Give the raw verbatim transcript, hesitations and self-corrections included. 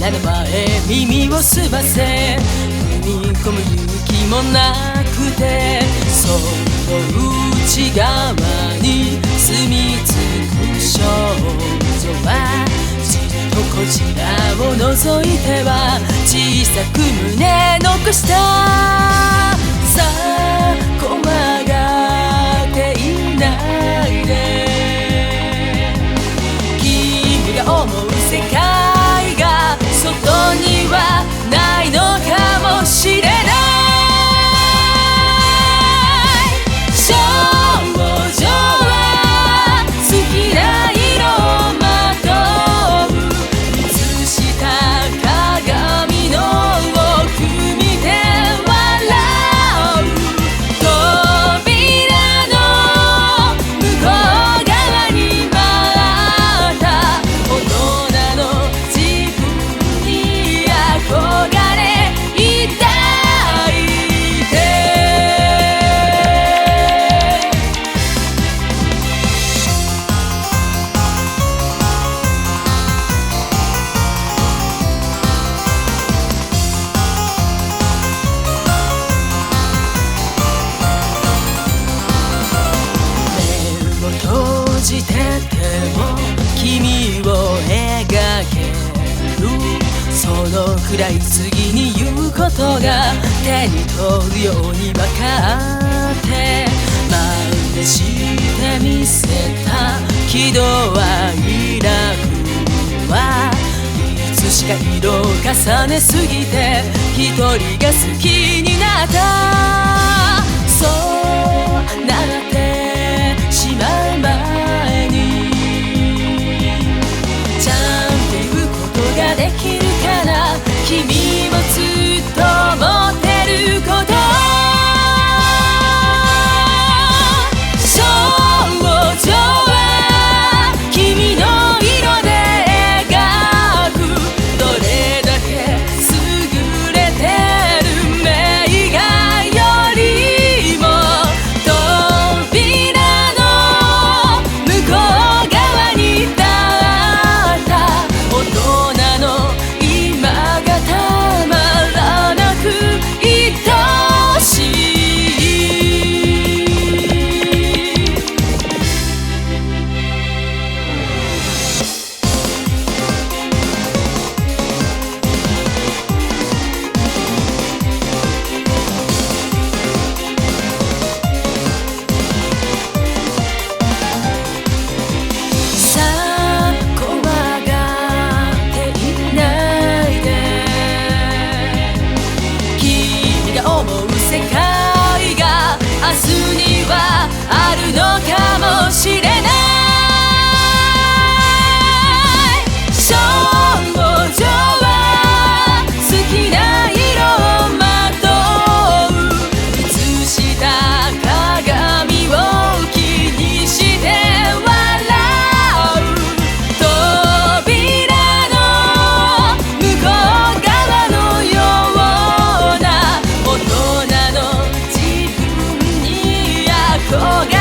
なの前耳をすませ踏み込む勇気もなくて、その内側に住み着く少女はじっとこちらを覗いては小さく胸残した。さあ怖がっていないで、君が思う世界が外にはないのかもしれない。少女は好きな色をまとう、いつした鏡の奥見て笑う。扉の向こう側に待った大人の自分に憧れ抱いて。目を閉じてても君を描ける、そのくらい次に言うことが手に取るように分かって、真似してみせた喜怒哀楽はいつしか色を重ねすぎて一人が好きになった。そうなってしまう前にちゃんと言うことができるかな、君をずっと持ってること。少女は君の色で描く、どれだけ優れてる名画よりも扉の向こう側に立った大人の今がたまらなく愛しい。さあ怖がっていないで、君が思う世界が明日にはあるのかもしれない。少女は好きな色をまとう、いつした鏡を気にして笑う。扉の向こう側のような大人の自分に憧